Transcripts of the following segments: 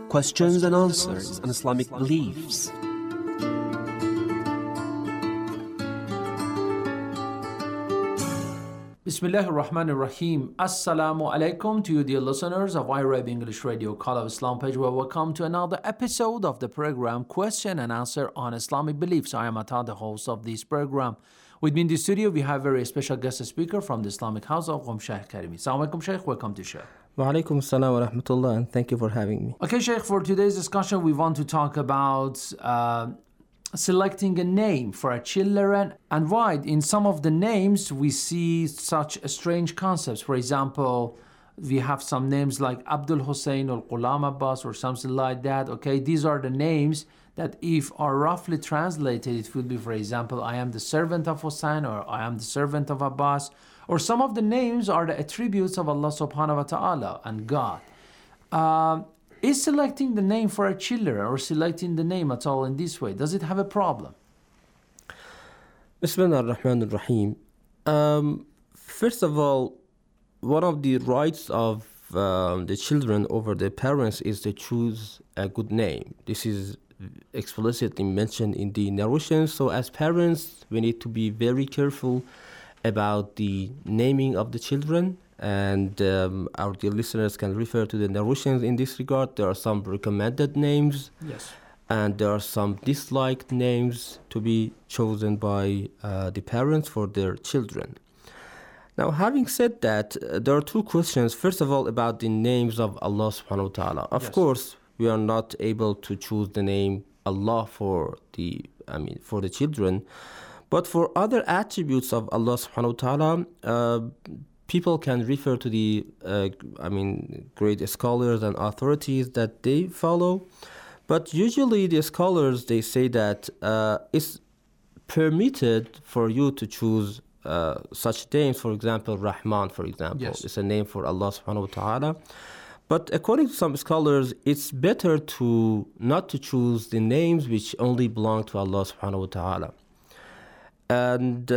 Questions and answers on Islamic beliefs. Bismillahir Rahmanir Rahim. Assalamu alaikum to you, dear listeners of iRab English Radio Call of Islam page. Welcome to another episode of the program Question and Answer on Islamic Beliefs. I am Ata, the host of this program. With me in the studio, we have a very special guest speaker from the Islamic House of Sheikh Karimi. Assalamu alaikum, Sheikh. Welcome to Sheikh. Wa alaikum assalam wa rahmatullah, and thank you for having me. Okay, Sheikh, for today's discussion, we want to talk about selecting a name for our children and why in some of the names we see such strange concepts. For example, we have some names like Abdul Hussein or Ghulam Abbas or something like that. Okay, these are the names that if are roughly translated, it would be, for example, I am the servant of Hussein or I am the servant of Abbas. Or some of the names are the attributes of Allah subhanahu wa ta'ala and God. Is selecting the name for our children or selecting the name at all in this way, does it have a problem? Bismillah ar-Rahman ar-Rahim. First of all, one of the rights of the children over their parents is to choose a good name. This is explicitly mentioned in the narrations. So as parents, we need to be very careful about the naming of the children, and our dear listeners can refer to the narrations in this regard. There are some recommended names, yes, and there are some disliked names to be chosen by the parents for their children. Now, having said that, there are two questions. First of all, about the names of Allah subhanahu wa ta'ala. Of course, we are not able to choose the name Allah for the children. But for other attributes of Allah subhanahu wa ta'ala, people can refer to the great scholars and authorities that they follow. But usually the scholars, they say that it's permitted for you to choose such names. For example, Rahman, for example, is a name for Allah subhanahu wa ta'ala. But according to some scholars, it's better to not to choose the names which only belong to Allah subhanahu wa ta'ala. And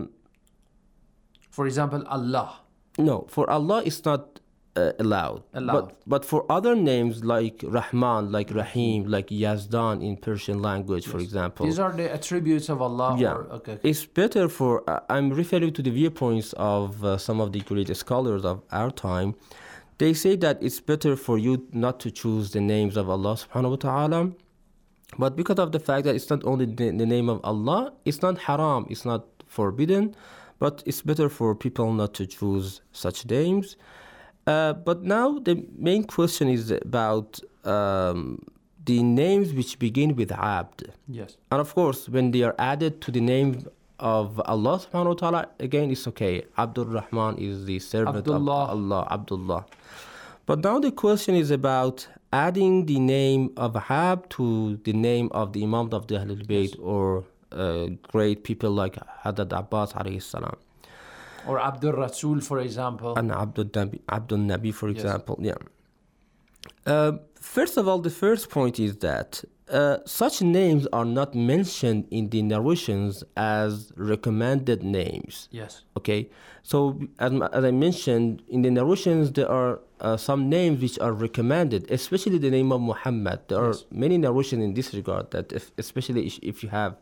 for example, Allah. No, for Allah it's not allowed. But for other names like Rahman, like Rahim, like Yazdan in Persian language, for example. These are the attributes of Allah. Yeah, okay. It's better for, I'm referring to the viewpoints of some of the great scholars of our time. They say that it's better for you not to choose the names of Allah subhanahu wa ta'ala. But because of the fact that it's not only the name of Allah, it's not haram, it's not forbidden, but it's better for people not to choose such names. But now the main question is about the names which begin with Abd. Yes. And of course, when they are added to the name of Allah subhanahu wa ta'ala, again, it's okay. Abdul Rahman is the servant of Allah, Abdullah. But now the question is about adding the name of Abd to the name of the Imam of the Ahlul Bayt, or great people like Hadad Abbas alayhi salam. Or Abdul Rasul, for example. And Abdul Nabi, for example. Yeah. First of all, the first point is that such names are not mentioned in the narrations as recommended names. Yes. Okay. So as I mentioned, in the narrations there are some names which are recommended, especially the name of Muhammad. There are many narrations in this regard that especially if you have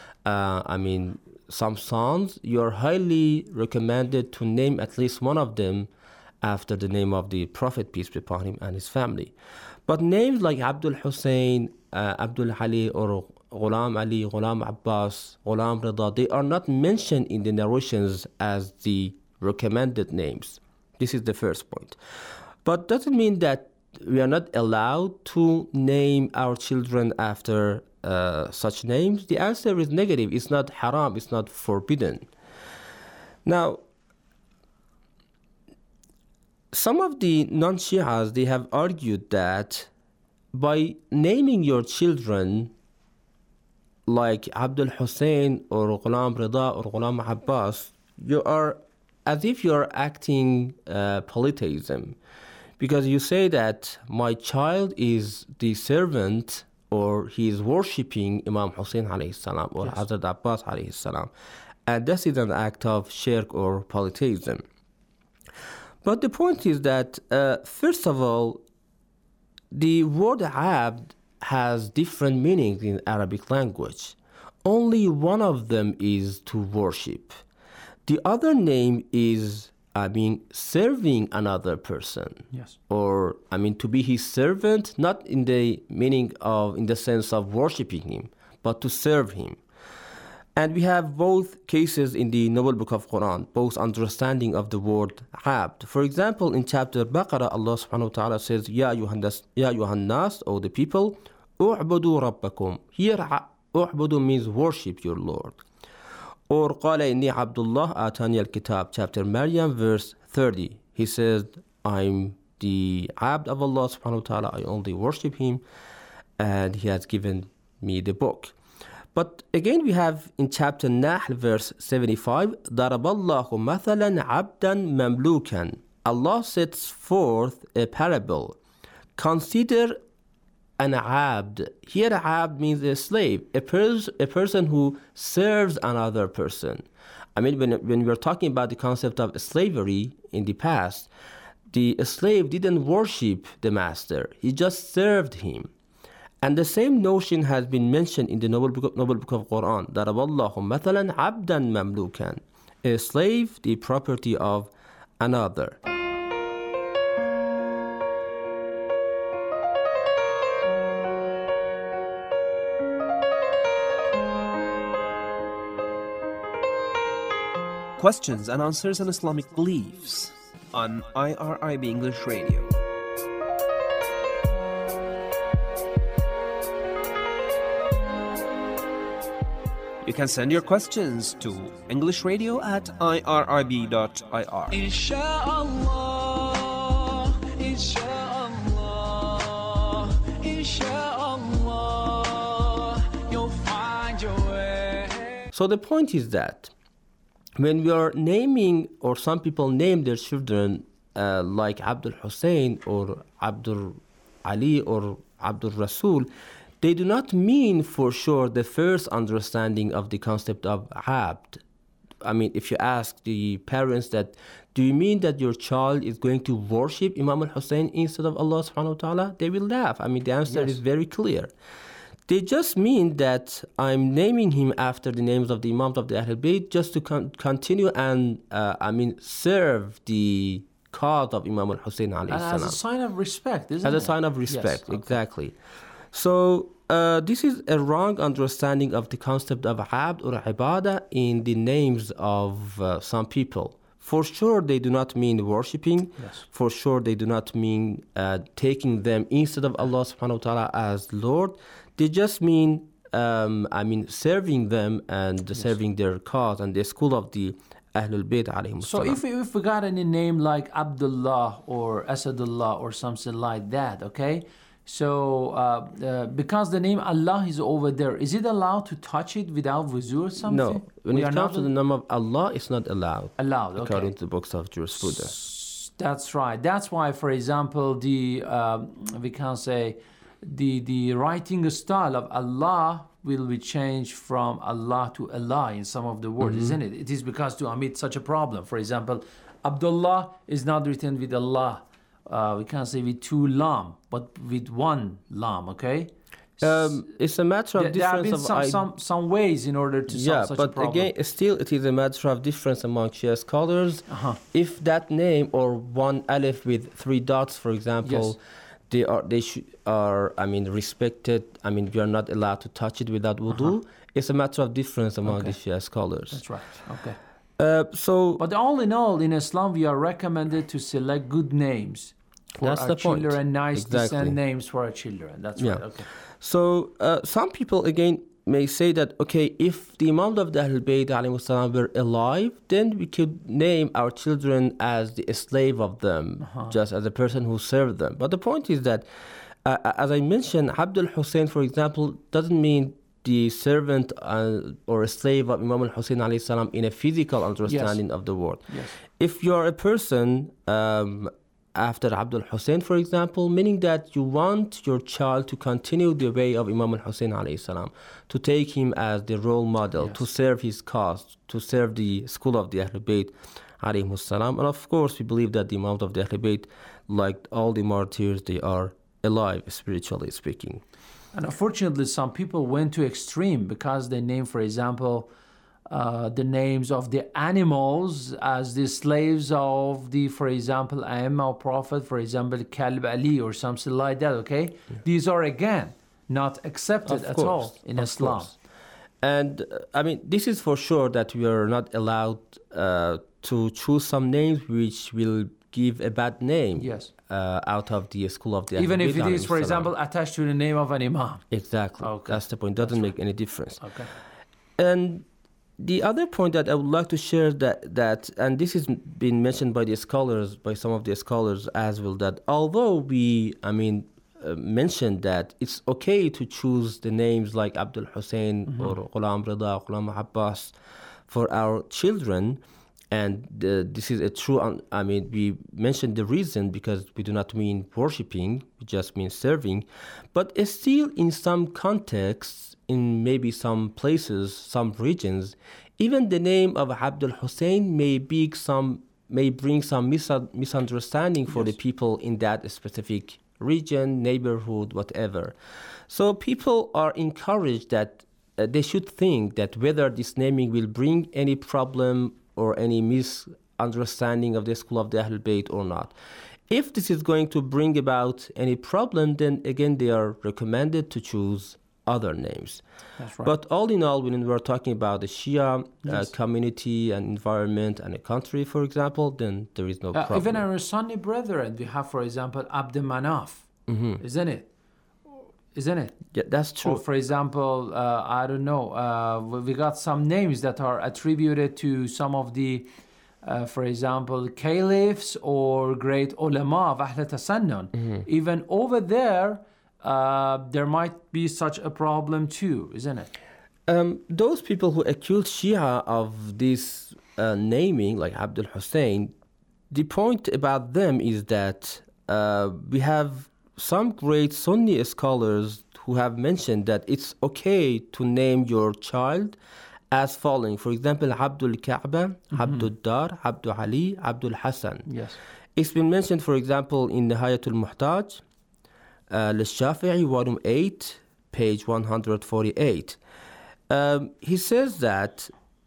some sons, you are highly recommended to name at least one of them after the name of the Prophet, peace be upon him, and his family. But names like Abdul Hussein, Abdul Ali, or Ghulam Ali, Ghulam Abbas, Ghulam Rida, they are not mentioned in the narrations as the recommended names. This is the first point. But doesn't mean that we are not allowed to name our children after such names. The answer is negative. It's not haram, it's not forbidden. Now, some of the non-Shias, they have argued that by naming your children like Abdul Hussein or Ghulam Rida or Ghulam Abbas, you are as if you are acting polytheism, because you say that my child is the servant, or he is worshipping Imam Hussein alayhi salam or Hazrat Abbas alayhi salam, and this is an act of shirk or polytheism. But the point is that, first of all, the word abd has different meanings in Arabic language. Only one of them is to worship. The other name is, serving another person. Yes. Or, to be his servant, not in the meaning of, in the sense of worshiping him, but to serve him. And we have both cases in the Noble Book of Quran, both understanding of the word abd. For example, in chapter Baqarah, Allah subhanahu wa ta'ala says, Ya ayyuhan nas, O the people, u'budu rabbakum. Here, u'budu means worship your Lord. Or قال إني عبد الله آتاني الكتاب, chapter Maryam, verse 30. He says, I'm the abd of Allah subhanahu wa ta'ala, I only worship him, and he has given me the book. But again, we have in chapter Nahl, verse 75, ضرب الله مثلا عبدا مملوكا. Allah sets forth a parable. Consider an abd. Here, abd means a slave, a person who serves another person. When we're talking about the concept of slavery in the past, the slave didn't worship the master, he just served him. And the same notion has been mentioned in the Noble Book of Quran. ضرب الله مثلا عبدا مملوكا. A slave, the property of another. Questions and answers on Islamic beliefs on IRIB English Radio. You can send your questions to englishradio@irib.ir. Inshallah, inshallah, inshallah, you'll find your way. So the point is that when we are naming, or some people name their children like Abdul Hussein or Abdul Ali or Abdul Rasul, they do not mean for sure the first understanding of the concept of abd. If you ask the parents that, do you mean that your child is going to worship Imam al-Hussein instead of Allah subhanahu wa ta'ala? They will laugh. The answer is very clear. They just mean that I'm naming him after the names of the Imams of the Ahlul Bayt just to continue and, serve the cause of Imam al-Hussein alayhi salam. As a sign of respect, isn't it? As a sign of respect, Yes, okay. Exactly. So this is a wrong understanding of the concept of abd or ibadah in the names of some people. For sure, they do not mean worshipping. Yes. For sure, they do not mean taking them instead of Allah subhanahu wa ta'ala as Lord. They just mean, serving them and serving their cause and the school of the Ahlul Bayt alayhim So if we got any name like Abdullah or Asadullah or something like that, okay? So because the name Allah is over there, is it allowed to touch it without wuzu or something? No, when it comes to the name of Allah, it's not allowed. Allowed, okay. According to the books of jurisprudence. That's right. That's why, for example, the we can say the writing style of Allah will be changed from Allah to Allah in some of the words, isn't it? It is because to omit such a problem. For example, Abdullah is not written with Allah. We can't say with two lam, but with one lam, okay? It's a matter of There have difference been some ways in order to solve such a problem. but again, still it is a matter of difference among Shia scholars. If that name or one alif with 3 dots, for example, they are respected. We are not allowed to touch it without wudu. It's a matter of difference among the Shia scholars. That's right. Okay. But all in all, in Islam, we are recommended to select good names for that's our the point. children, nice Exactly. decent names for our children. That's right. Okay. So some people again may say that, okay, if the Imam of the Ahlul Bayt alayhi salam were alive, then we could name our children as the slave of them, just as a person who served them. But the point is that, as I mentioned, Abdul Hussein, for example, doesn't mean the servant or a slave of Imam al-Hussein alayhi salam in a physical understanding of the word. Yes. If you are a person after Abdul Hussein, for example, meaning that you want your child to continue the way of Imam al-Hussein alayhi salam, to take him as the role model, to serve his cause, to serve the school of the Ahlul Bayt alayhi salam. And of course, we believe that the Imam of the Ahlul Bayt, like all the martyrs, they are alive, spiritually speaking. And unfortunately, some people went to extreme because they name, for example, the names of the animals as the slaves of the, for example, Aimma or Prophet, for example, Kalb Ali or something like that, okay? Yeah. These are, again, not accepted at all in Islam. Course. And, this is for sure that we are not allowed to choose some names which will give a bad name. Yes. Out of the school of the Even if it is, for example, attached to the name of an imam. Exactly. Okay. That's the point. Doesn't make any difference. Okay. And the other point that I would like to share that and this has been mentioned by the scholars, by some of the scholars as well, that although we, mentioned that it's okay to choose the names like Abdul Hussein or Ghulam Rida, Ghulam Abbas for our children, and this is a true, we mentioned the reason because we do not mean worshipping, we just mean serving. But still in some contexts, in maybe some places, some regions, even the name of Abdul Hussein may bring some misunderstanding for the people in that specific region, neighborhood, whatever. So people are encouraged that they should think that whether this naming will bring any problem or any misunderstanding of the school of the Ahlul Bayt or not. If this is going to bring about any problem, then again they are recommended to choose other names. That's right. But all in all, when we're talking about the Shia community and environment and a country, for example, then there is no problem. Even our Sunni brethren, we have, for example, Abd Manaf, isn't it? Yeah, that's true. Or, for example, I don't know, we got some names that are attributed to some of the, for example, caliphs or great ulama of Ahl Tasannun. Even over there, there might be such a problem too, isn't it? Those people who accuse Shia of this naming, like Abdul Hussein, the point about them is that we have some great Sunni scholars who have mentioned that it's okay to name your child as following. For example, Abdul Kaaba, Abdul Dar, Abdul Ali, Abdul Hassan. Yes. It's been mentioned, for example, in Nihayatul Muhtaj, Al-Shafi'i, volume 8, page 148. He says that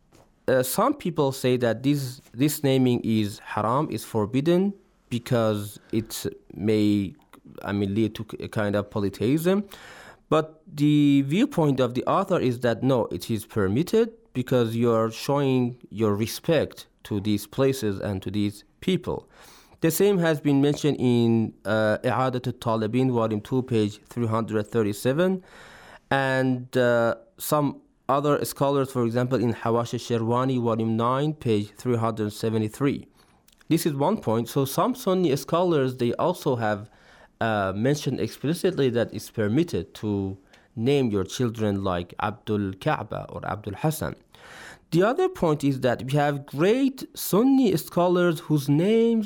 some people say that this naming is haram, is forbidden, because it may lead to a kind of polytheism. But the viewpoint of the author is that no, it is permitted because you are showing your respect to these places and to these people. The same has been mentioned in I'adat al-Talibin, volume 2, page 337, and some other scholars, for example, in Hawash al-Sherwani, volume 9, page 373. This is one point. So some Sunni scholars, they also have mentioned explicitly that it's permitted to name your children like Abdul Kaaba or Abdul Hassan. The other point is that we have great Sunni scholars whose name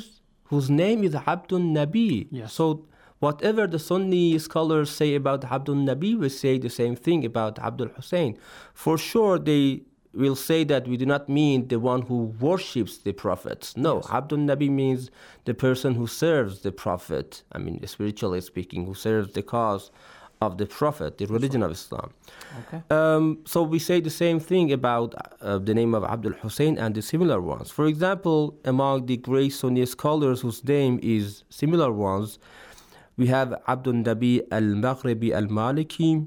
is Abdul Nabi. Yes. So whatever the Sunni scholars say about Abdul Nabi, we say the same thing about Abdul Hussein. For sure, they will say that we do not mean the one who worships the prophets. No, yes. Abdul Nabi means the person who serves the prophet, spiritually speaking, who serves the cause of the prophet, the religion of Islam. Okay. So we say the same thing about the name of Abdul Hussein and the similar ones. For example, among the great Sunni scholars whose name is similar ones, we have Abdul Nabi al-Maghribi al-Maliki.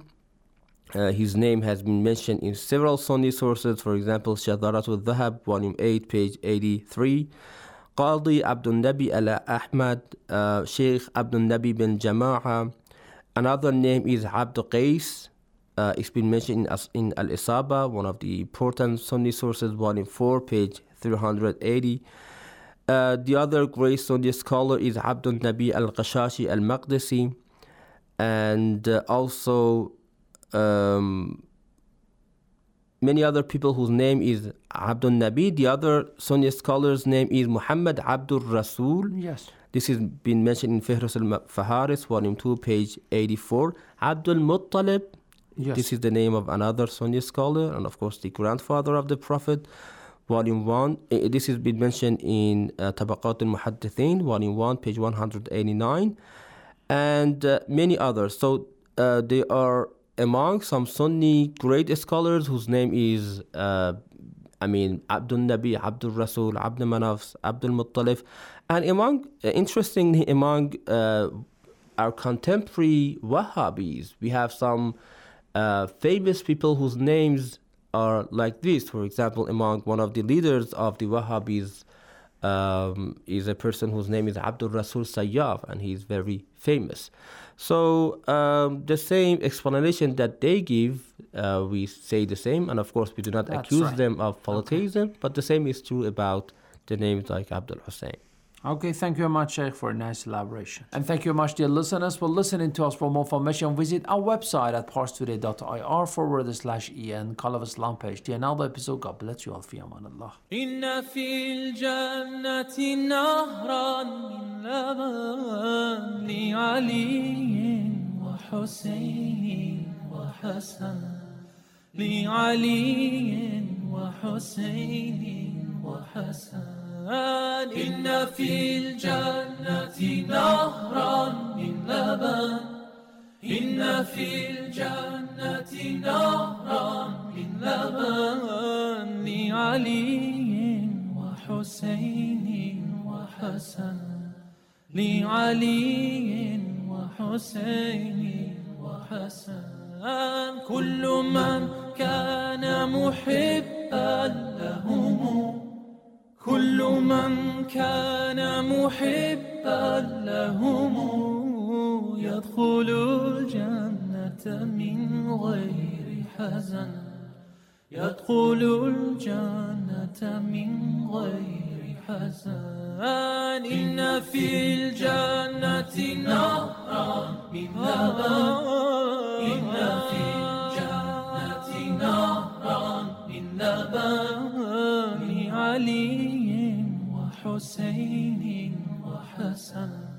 His name has been mentioned in several Sunni sources, for example, Shadarat al-Dhahab, volume 8, page 83. Qadi Abdul Nabi al-Ahmad, Sheikh Abdul Nabi bin Jama'a. Another name is Abdul Qais. It's been mentioned in Al-Isaba, one of the important Sunni sources, volume 4, page 380. The other great Sunni scholar is Abdul Nabi al-Qashashi al-Maqdisi. And also many other people whose name is Abdul Nabi. The other Sunni scholar's name is Muhammad Abdul Rasul. Yes. This has been mentioned in Fihras al-Faharis, volume 2, page 84. Abdul Muttalib. Yes. This is the name of another Sunni scholar, and of course the grandfather of the Prophet, volume 1. This has been mentioned in Tabaqat al-Muhaddithin, volume 1, page 189. and many others. So they are among some Sunni great scholars whose name is Abdul Nabi, Abdul Rasul, Abdul Manaf, Abdul Muttalib, and interestingly among our contemporary Wahhabis, we have some famous people whose names are like this. For example, among one of the leaders of the Wahhabis is a person whose name is Abdul Rasul Sayyaf, and he is very famous. So the same explanation that they give, we say the same, and of course we do not accuse them of polytheism, but the same is true about the names like Abdul Hussein. Okay, thank you very much, Sheikh, for a nice elaboration. And thank you very much, dear listeners, for listening to us. For more information, visit our website at parstoday.ir/en, Call of Islam page. To another episode, God bless you all. Fi aman Allah. إن في الجنة نهرا من لبن لعلي وحسين وحسن لعلي وحسين وحسن إن في الجنة نهرا من لبن إن في الجنة نهرا من لبن لعلي وحسين وحسن لعلي وحسين وحسن كل من كان محبا لهم كل من كان محبا لهم يدخل الجنة من غير حزن يدخل الجنة من غير حزن إن في الجنة نهرا من لبن إن في الجنة نهرا من لبن لعلي وحسين وحسن